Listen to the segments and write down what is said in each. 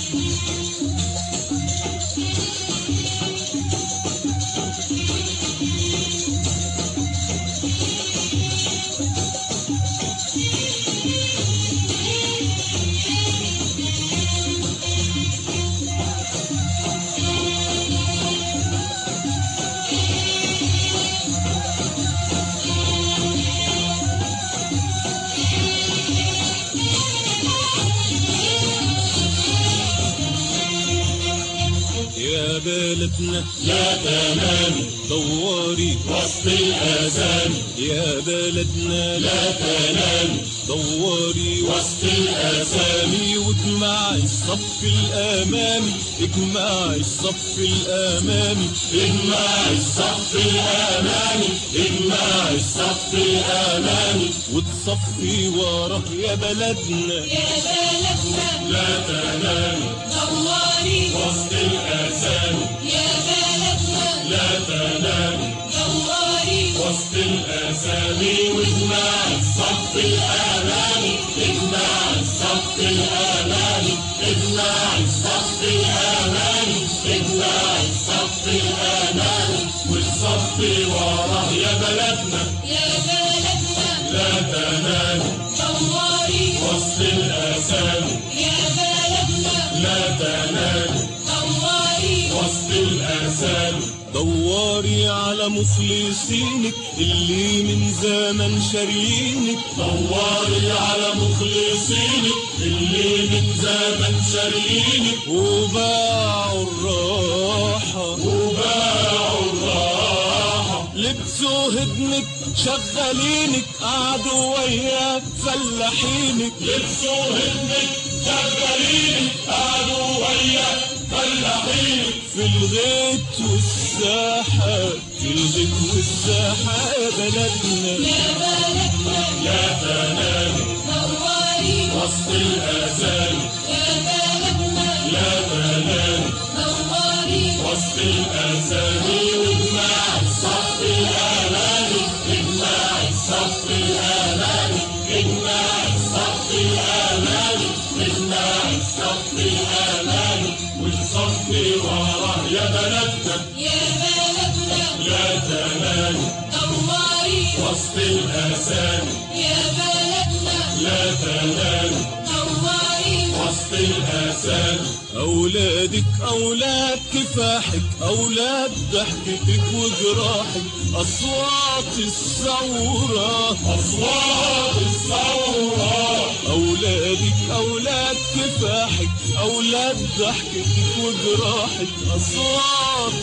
يا بلدنا لا تنامي دوري وسط الأسامي، يا بلدنا لا تنامي دوري وسط الأسامي، واجمعي الصف الأمامي، اجمعي الصف الأمامي، اجمعي الصف الأمامي، اجمعي الصف الأمامي، وتصفي وراه يا بلدنا يا بلدنا لا تنامي دوري وسط الأسامي، يا بلدنا لا تنامي دوري وسط الأسامي، واجمعي الصف الأمامي، اجمعي الصف الأمامي، اجمعي الصف الأمامي، اجمعي الصف الأمامي، وتصفي وراه يا بلدنا يا بلدنا لا تنامي دوري وسط الأسامي، يا بلدنا لا تنامي دوري وسط الأسامي، دوري على مخلصينك اللي من زمن شارينك، دوري على مخلصينك اللي من زمن شارينك، وباعوا الراحة وباعوا الراحة، لبسوا هدمك شغالينك قعدوا ويا فلاحينك، لبسوا هدمك شغالينك قعدوا ويا فلاحينك، في الغيط والساحة في الغيط والساحة يا بلدنا يا بلدنا لا تنامي دوري وسط الأسامي، يا بلدنا لا تنامي دوري وسط الأسامي، واجمعي الصف الأمامي، اجمعي الصف الأمامي، اجمعي الصف الأمامي، اجمعي الصف الأمامي، وتصفي وراه يا بلدنا يا بلدنا لا تنامي دوري وسط الأسامي، يا بلدنا لا تنامي دوري وسط الأسامي، أولادك أولاد كفاحك، أولاد ضحكتك وجراحك، أصوات الثورة أصوات الثورة، أولادك أولاد كفاحك، أولاد ضحكتك وجراحك، أصوات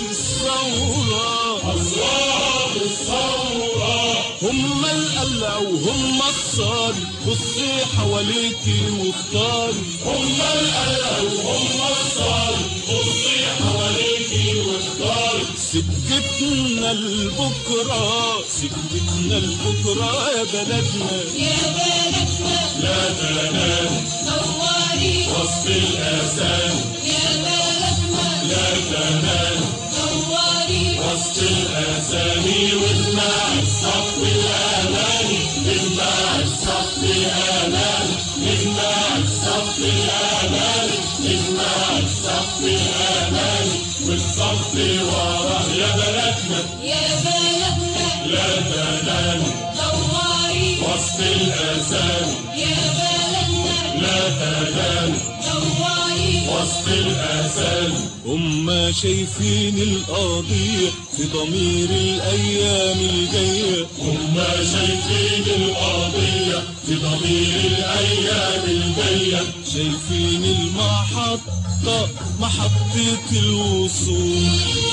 الثورة أصوات الثورة، هم القلع وهم الصاري، بصي حواليكي واختاري، هم القلع وهم الصاري، بصي حواليكي واختاري، سكتنا لبكرة سكتنا لبكرة يا بلدنا يا بلدنا لا تنامي دوري وسط الأسامي، يا بلدنا لا تنامي دوري وسط الأسامي، واجمعي الصف الأمامي، اجمعي الصف الأمامي، اجمعي الصف الأمامي، اجمعي الصف الأمامي، وتصفي وراه يا بلدنا يا بلدنا لا تنامي دوري وسط الأسامي، يا بلدنا لا تنامي دوري وسط الأسامي، هم شايفين القضية في ضمير الأيام الجاية، هم شايفين القضية في ضمير الأيام الجاية، شايفين المحطة محطة الوصول،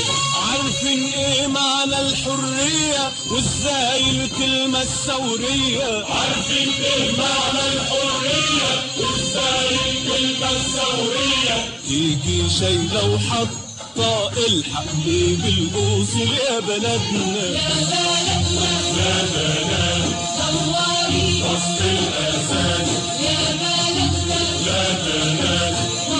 عارفين ايه معنى الحرية وازاي الكلمة الثورية، عارفين ايه معنى الحرية وازاي الكلمة الثورية، تيجي شايلة وحاطة الحق بالأصول يا بلدنا يا بلدنا لا تنام دوري وسط الأسامي، يا بلدنا لا تنام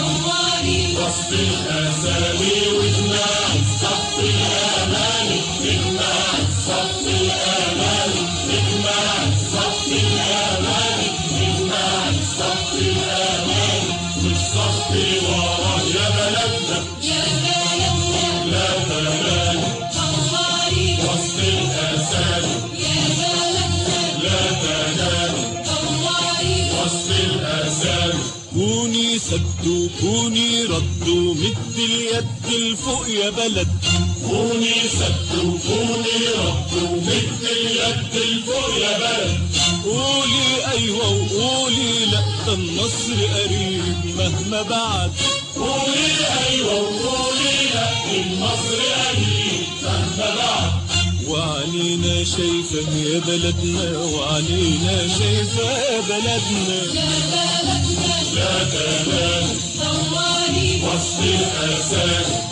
دوري وسط الأسامي، واجمعي الصف الأمامي، اجمعي الصف الأمامي، اجمعي الصف الأمامي، اجمعي الصف الأمامي، والصف امشي وراه يا بلدنا يا بلدنا لا تنام طوالي وسط الأسامي يا بلدنا لا تنام طوالي وسط الأسامي كوني سد وكوني رد ومد اليد لفوق يا بلد كوني سد وكوني رد ومد اليد لفوق يا بلد قولي ايوه وقولي لا ده النصر قريب مهما بعد قولي ايوه وقولي لا النصر قريب مهما بعد وعنينا شايفة يا بلدنا وعنينا شايفة يا بلدنا يا بلدنا لا تنام طوالي وسط الأسامي